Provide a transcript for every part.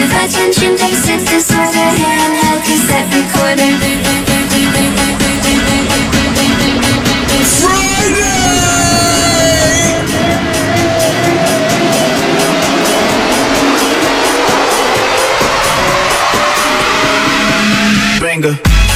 attention deficit disorder, handheld cassette recorder. Banger.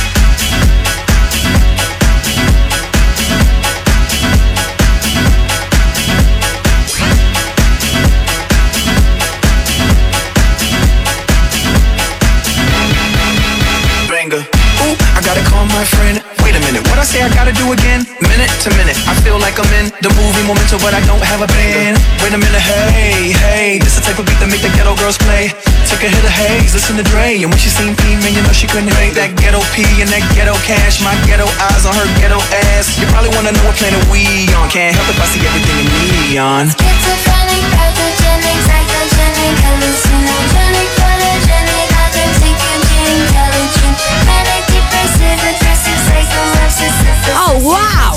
I gotta call my friend. Wait a minute, what I say I gotta do again? Minute to minute, I feel like I'm in the movie Memento, but I don't have a band. Wait a minute, hey, this the type of beat that make the ghetto girls play. Take a hit of haze, listen to Dre, and when she seen P, man, you know she couldn't hate that ghetto P and that ghetto cash. My ghetto eyes on her ghetto ass. You probably wanna know what planet we on. Can't help if I see everything in neon. Schizophrenic, pathogenic, psychogenic, hallucinogenic, photogenic, authentic, intelligent, manic, depressive, aggressive, psycho, obsessive. Oh, wow!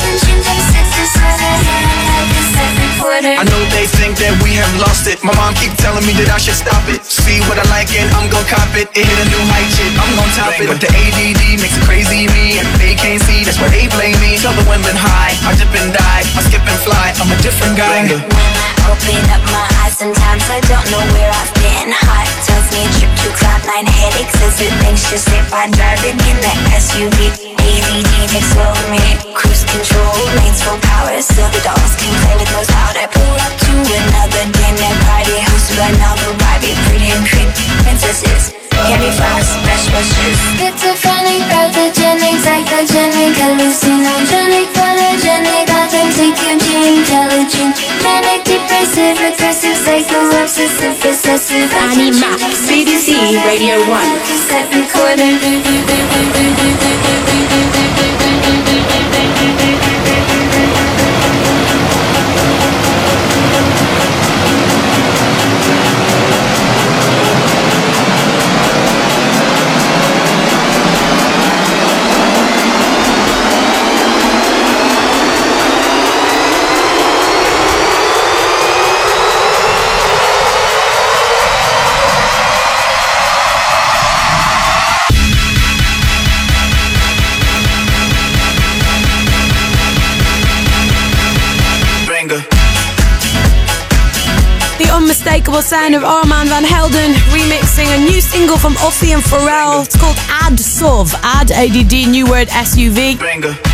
I know they think that we have lost it. My mom keep telling me that I should stop it. See what I like and I'm gon' cop it. It hit a new height, shit, I'm gon' top it. But the ADD makes it crazy me, and they can't see, that's why they blame me. Tell the women high, I dip and die, I skip and fly, I'm a different guy. When I open up my eyes, sometimes I don't know where I've been. Heart tells me a trip to Cloud9, headaches as it anxious if I driving in the SUV. ADD takes over me, cruise control, lanes full power, silver dolls can play with most powder. Pull up to another dinner party, hosted by Naldo Barbie, pretty and creepy princesses, candy flowers, fresh bushes. Schizophrenic, pathogenic, psychogenic, hallucinogenic, photogenic, authentic, intelligent, manic, depressive, aggressive, psycho, obsessive, possessive. Annie Mac, BBC Radio 1. Cassette recorder. The unmistakable sound of Armand van Helden remixing a new single from Offie and Pharrell. It's called Add SUV, Add ADD, new word SUV. Banger.